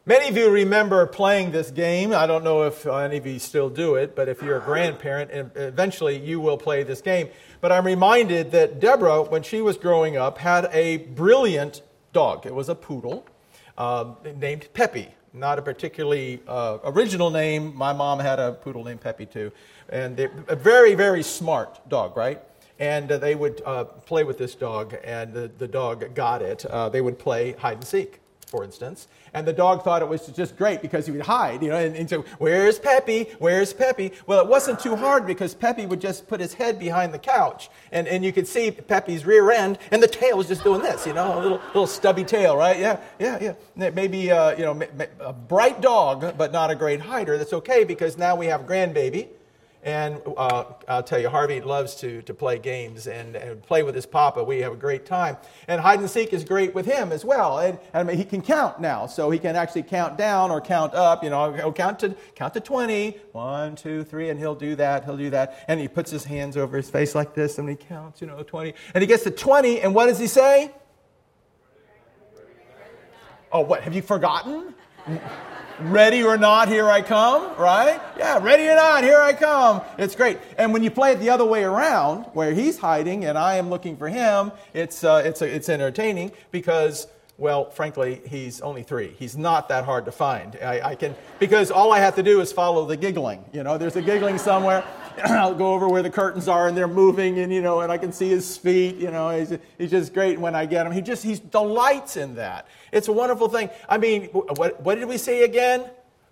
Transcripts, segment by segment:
Many of you remember playing this game. I don't know if any of you still do it, but if you're a grandparent, eventually you will play this game. But I'm reminded that Deborah, when she was growing up, had a brilliant dog. It was a poodle named Peppy. Not a particularly original name. My mom had a poodle named Peppy too. And a very, very smart dog, right? And they would play with this dog, and the dog got it. They would play hide and seek, for instance. And the dog thought it was just great because he would hide, and so, where's Peppy? Where's Peppy? Well, it wasn't too hard because Peppy would just put his head behind the couch, and you could see Peppy's rear end, and the tail was just doing this, a little stubby tail, right? Yeah. Maybe, a bright dog, but not a great hider. That's okay because now we have a grandbaby. And I'll tell you, Harvey loves to play games and play with his papa. We have a great time. And hide and seek is great with him as well. And he can count now, so he can actually count down or count up. He'll count to 20. 1, 2, 3, and he'll do that. And he puts his hands over his face like this, and he counts, 20. And he gets to 20, and what does he say? Oh, what? Have you forgotten? Ready or not, here I come, right? Yeah, ready or not, here I come. It's great. And when you play it the other way around, where he's hiding and I am looking for him, it's entertaining because, well, frankly, he's only 3. He's not that hard to find. Because all I have to do is follow the giggling. There's a giggling somewhere. I'll go over where the curtains are and they're moving, and I can see his feet. He's just great when I get him. He delights in that. It's a wonderful thing. I mean, what did we say again?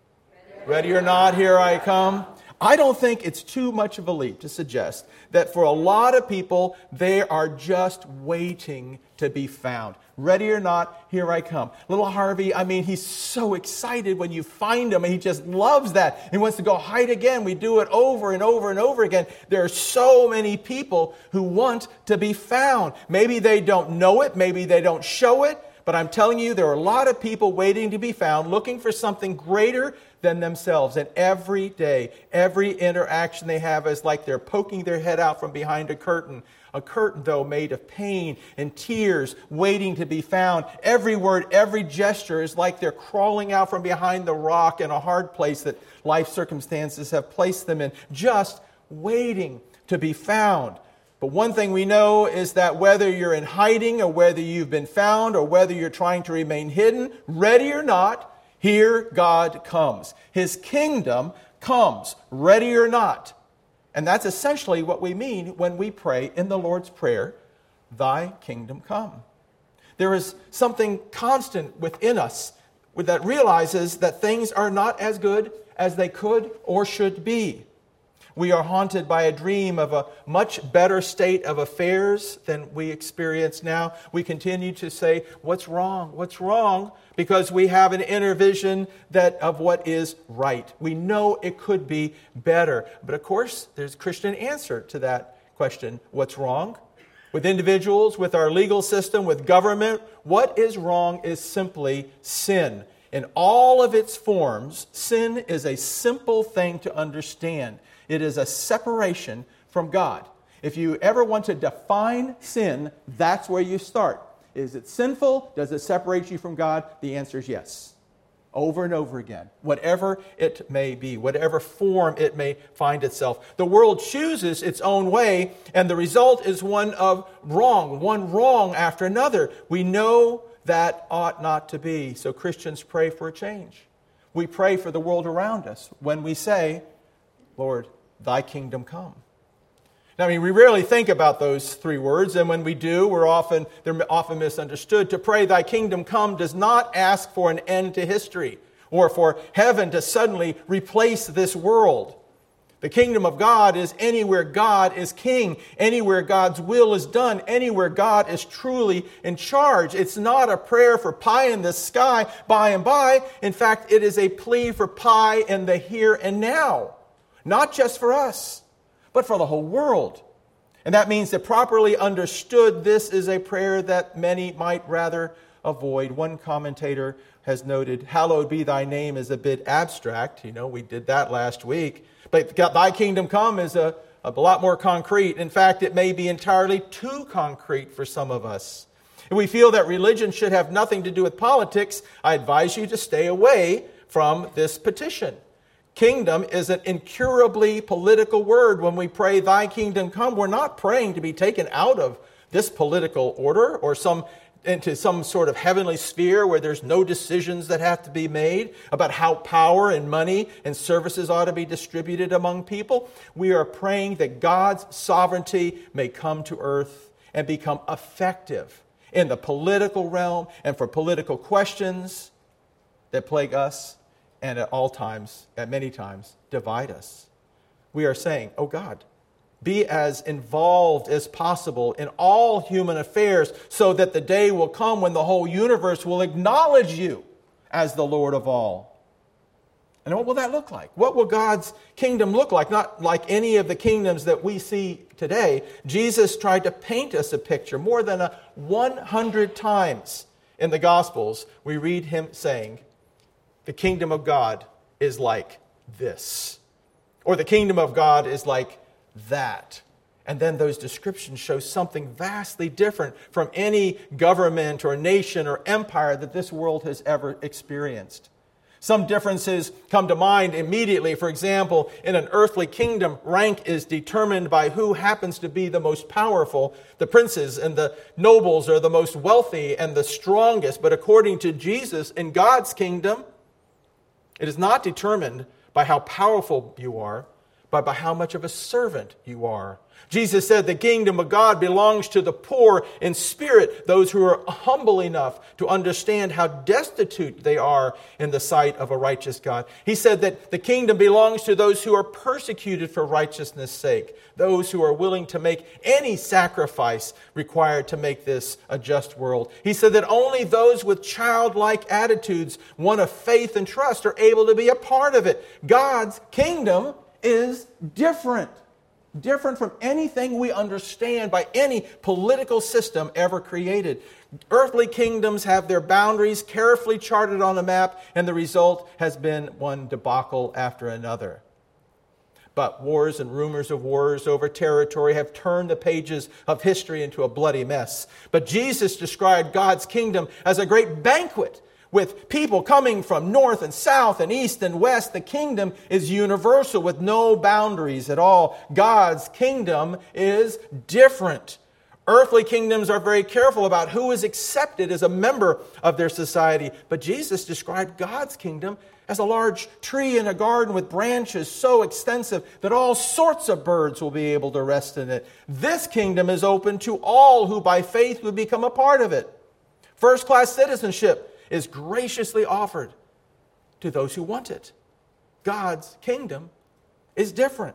Ready or not, here I come. I don't think it's too much of a leap to suggest that for a lot of people, they are just waiting to be found. Ready or not, here I come. Little Harvey, he's so excited when you find him, and he just loves that. He wants to go hide again. We do it over and over and over again. There are so many people who want to be found. Maybe they don't know it. Maybe they don't show it. But I'm telling you, there are a lot of people waiting to be found, looking for something greater than themselves. And every day, every interaction they have is like they're poking their head out from behind a curtain. A curtain, though, made of pain and tears, waiting to be found. Every word, every gesture is like they're crawling out from behind the rock in a hard place that life circumstances have placed them in, just waiting to be found. But one thing we know is that whether you're in hiding or whether you've been found or whether you're trying to remain hidden, ready or not, here God comes. His kingdom comes, ready or not. And that's essentially what we mean when we pray in the Lord's Prayer, Thy kingdom come. There is something constant within us that realizes that things are not as good as they could or should be. We are haunted by a dream of a much better state of affairs than we experience now. We continue to say, what's wrong? What's wrong? Because we have an inner vision of what is right. We know it could be better. But of course, there's a Christian answer to that question. What's wrong? With individuals, with our legal system, with government, what is wrong is simply sin. In all of its forms, sin is a simple thing to understand. It is a separation from God. If you ever want to define sin, that's where you start. Is it sinful? Does it separate you from God? The answer is yes. Over and over again. Whatever it may be, whatever form it may find itself. The world chooses its own way, and the result is one wrong after another. We know that ought not to be. So Christians pray for a change. We pray for the world around us when we say, Lord, Thy kingdom come. Now, we rarely think about those 3 words, and when we do, they're often misunderstood. To pray, Thy kingdom come does not ask for an end to history or for heaven to suddenly replace this world. The kingdom of God is anywhere God is king, anywhere God's will is done, anywhere God is truly in charge. It's not a prayer for pie in the sky by and by. In fact, it is a plea for pie in the here and now. Not just for us, but for the whole world. And that means that properly understood, this is a prayer that many might rather avoid. One commentator has noted, hallowed be thy name is a bit abstract. We did that last week. But thy kingdom come is a lot more concrete. In fact, it may be entirely too concrete for some of us. If we feel that religion should have nothing to do with politics, I advise you to stay away from this petition. Kingdom is an incurably political word. When we pray, thy kingdom come, we're not praying to be taken out of this political order or into some sort of heavenly sphere where there's no decisions that have to be made about how power and money and services ought to be distributed among people. We are praying that God's sovereignty may come to earth and become effective in the political realm and for political questions that plague us and at many times, divide us. We are saying, oh God, be as involved as possible in all human affairs so that the day will come when the whole universe will acknowledge you as the Lord of all. And what will that look like? What will God's kingdom look like? Not like any of the kingdoms that we see today. Jesus tried to paint us a picture more than 100 times in the Gospels. We read him saying, the kingdom of God is like this. Or the kingdom of God is like that. And then those descriptions show something vastly different from any government or nation or empire that this world has ever experienced. Some differences come to mind immediately. For example, in an earthly kingdom, rank is determined by who happens to be the most powerful. The princes and the nobles are the most wealthy and the strongest. But according to Jesus, in God's kingdom, it is not determined by how powerful you are, but by how much of a servant you are. Jesus said the kingdom of God belongs to the poor in spirit, those who are humble enough to understand how destitute they are in the sight of a righteous God. He said that the kingdom belongs to those who are persecuted for righteousness' sake, those who are willing to make any sacrifice required to make this a just world. He said that only those with childlike attitudes, one of faith and trust, are able to be a part of it. God's kingdom is different from anything we understand by any political system ever created. Earthly kingdoms have their boundaries carefully charted on a map, and the result has been one debacle after another. But wars and rumors of wars over territory have turned the pages of history into a bloody mess. But Jesus described God's kingdom as a great banquet with people coming from north and south and east and west. The kingdom is universal with no boundaries at all. God's kingdom is different. Earthly kingdoms are very careful about who is accepted as a member of their society. But Jesus described God's kingdom as a large tree in a garden with branches so extensive that all sorts of birds will be able to rest in it. This kingdom is open to all who by faith would become a part of it. First-class citizenship is graciously offered to those who want it. God's kingdom is different.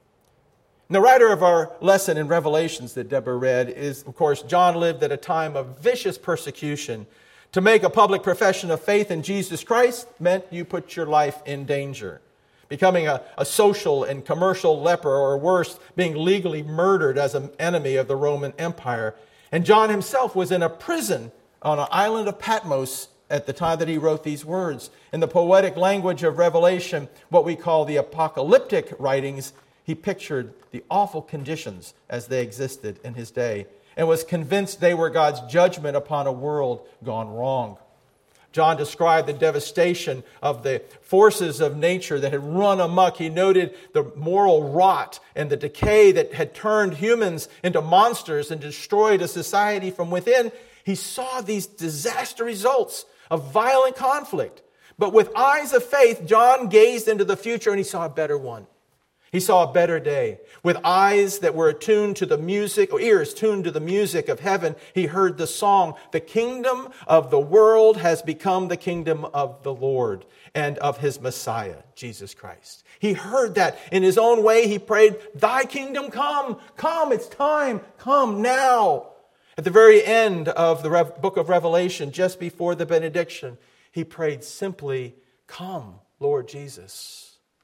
And the writer of our lesson in Revelations that Deborah read is, of course, John lived at a time of vicious persecution. To make a public profession of faith in Jesus Christ meant you put your life in danger. Becoming a social and commercial leper, or worse, being legally murdered as an enemy of the Roman Empire. And John himself was in a prison on an island of Patmos at the time that he wrote these words. In the poetic language of Revelation, what we call the apocalyptic writings, he pictured the awful conditions as they existed in his day and was convinced they were God's judgment upon a world gone wrong. John described the devastation of the forces of nature that had run amok. He noted the moral rot and the decay that had turned humans into monsters and destroyed a society from within. He saw these disaster results of violent conflict. But with eyes of faith, John gazed into the future and he saw a better one. He saw a better day. With eyes that were attuned to the music, or ears tuned to the music of heaven, he heard the song, "The kingdom of the world has become the kingdom of the Lord and of his Messiah, Jesus Christ." He heard that. In his own way, he prayed, "Thy kingdom come. Come, it's time. Come now." At the very end of the book of Revelation, just before the benediction, he prayed simply, "Come, Lord Jesus."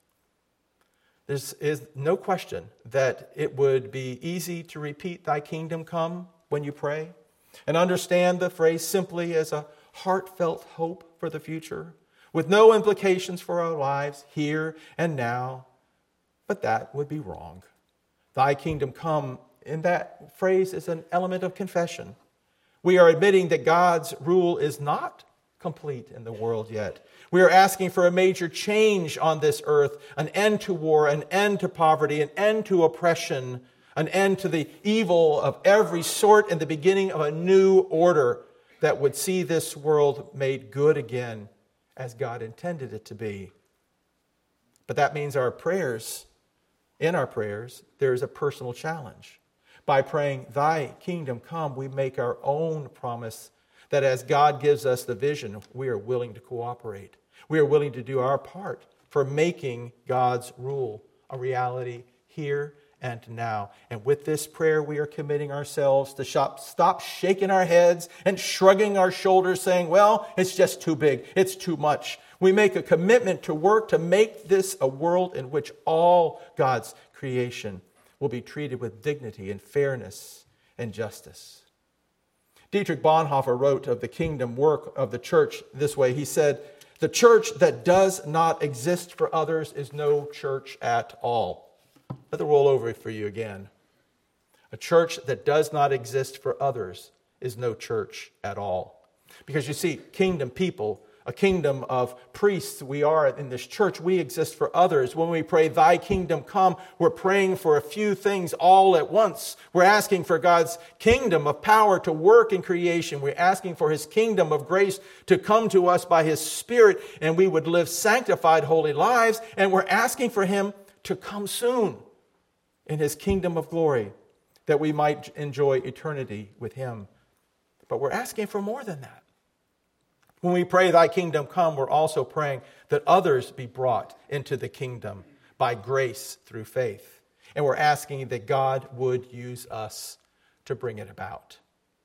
There is no question that it would be easy to repeat "Thy kingdom come" when you pray and understand the phrase simply as a heartfelt hope for the future with no implications for our lives here and now. But that would be wrong. "Thy kingdom come" in that phrase is an element of confession. We are admitting that God's rule is not complete in the world yet. We are asking for a major change on this earth, an end to war, an end to poverty, an end to oppression, an end to the evil of every sort, and the beginning of a new order that would see this world made good again as God intended it to be. But that means in our prayers, there is a personal challenge. By praying, "Thy kingdom come," we make our own promise that as God gives us the vision, we are willing to cooperate. We are willing to do our part for making God's rule a reality here and now. And with this prayer, we are committing ourselves to stop shaking our heads and shrugging our shoulders, saying, "Well, it's just too big. It's too much." We make a commitment to work to make this a world in which all God's creation will be treated with dignity and fairness and justice. Dietrich Bonhoeffer wrote of the kingdom work of the church this way. He said, "The church that does not exist for others is no church at all." Let the roll over for you again. A church that does not exist for others is no church at all. Because you see, kingdom people, a kingdom of priests, we are in this church, we exist for others. When we pray, "Thy kingdom come," we're praying for a few things all at once. We're asking for God's kingdom of power to work in creation. We're asking for His kingdom of grace to come to us by His Spirit, and we would live sanctified, holy lives. And we're asking for Him to come soon in His kingdom of glory, that we might enjoy eternity with Him. But we're asking for more than that. When we pray, "Thy kingdom come," we're also praying that others be brought into the kingdom by grace through faith. And we're asking that God would use us to bring it about.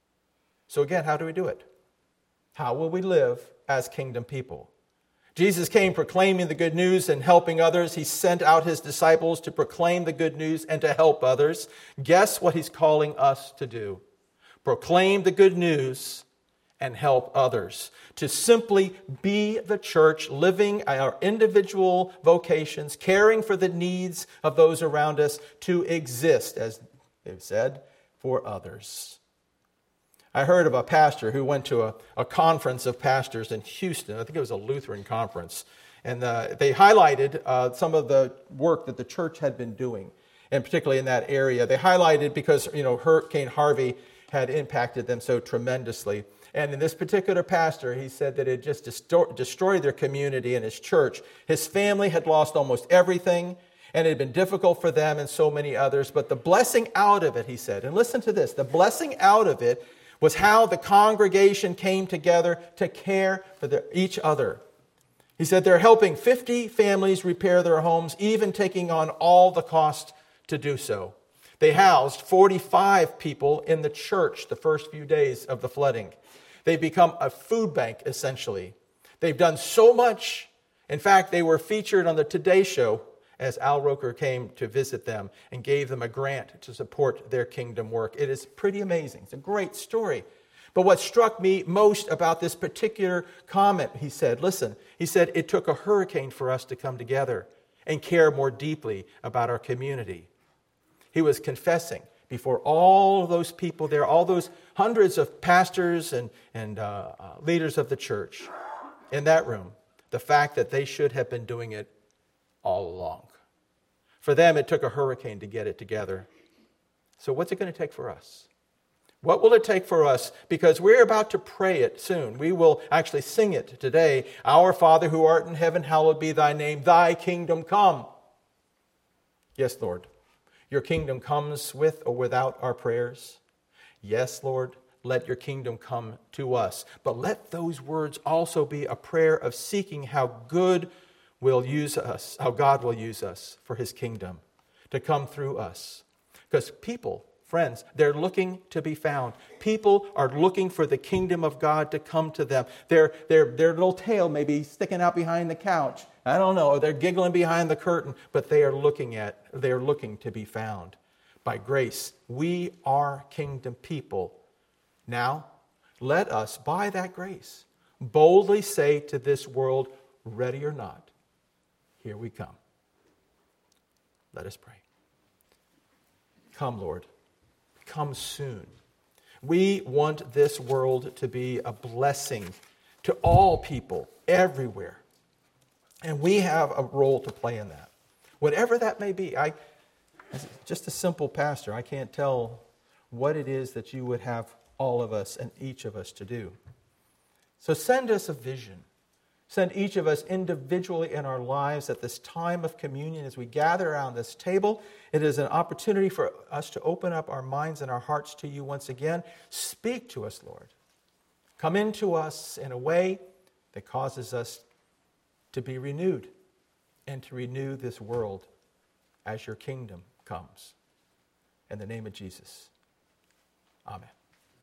So again, how do we do it? How will we live as kingdom people? Jesus came proclaiming the good news and helping others. He sent out His disciples to proclaim the good news and to help others. Guess what He's calling us to do? Proclaim the good news and help others. To simply be the church, living our individual vocations, caring for the needs of those around us, to exist, as they've said, for others. I heard of a pastor who went to a conference of pastors in Houston. I think it was a Lutheran conference. And they highlighted some of the work that the church had been doing, and particularly in that area. They highlighted because, Hurricane Harvey had impacted them so tremendously. And in this particular pastor, he said that it just destroyed their community and his church. His family had lost almost everything, and it had been difficult for them and so many others. But the blessing out of it, he said, and listen to this, the blessing out of it was how the congregation came together to care for each other. He said they're helping 50 families repair their homes, even taking on all the cost to do so. They housed 45 people in the church the first few days of the flooding. They've become a food bank, essentially. They've done so much. In fact, they were featured on the Today Show as Al Roker came to visit them and gave them a grant to support their kingdom work. It is pretty amazing. It's a great story. But what struck me most about this particular comment, he said, it took a hurricane for us to come together and care more deeply about our community. He was confessing before all of those people there, all those hundreds of pastors and leaders of the church in that room, the fact that they should have been doing it all along. For them, it took a hurricane to get it together. So what's it going to take for us? What will it take for us? Because we're about to pray it soon. We will actually sing it today. Our Father who art in heaven, hallowed be thy name. Thy kingdom come. Yes, Lord. Your kingdom comes with or without our prayers. Yes, Lord, let your kingdom come to us. But let those words also be a prayer of seeking how God will use us for his kingdom to come through us. Because people, friends, they're looking to be found. People are looking for the kingdom of God to come to them. Their little tail may be sticking out behind the couch. I don't know, or they're giggling behind the curtain, but they are looking to be found. By grace, we are kingdom people. Now, let us, by that grace, boldly say to this world, ready or not, here we come. Let us pray. Come, Lord. Come soon. We want this world to be a blessing to all people, everywhere. And we have a role to play in that. Whatever that may be. As just a simple pastor, I can't tell what it is that you would have all of us and each of us to do. So send us a vision. Send each of us individually in our lives at this time of communion as we gather around this table. It is an opportunity for us to open up our minds and our hearts to you once again. Speak to us, Lord. Come into us in a way that causes us to be renewed and to renew this world as your kingdom comes. In the name of Jesus, amen.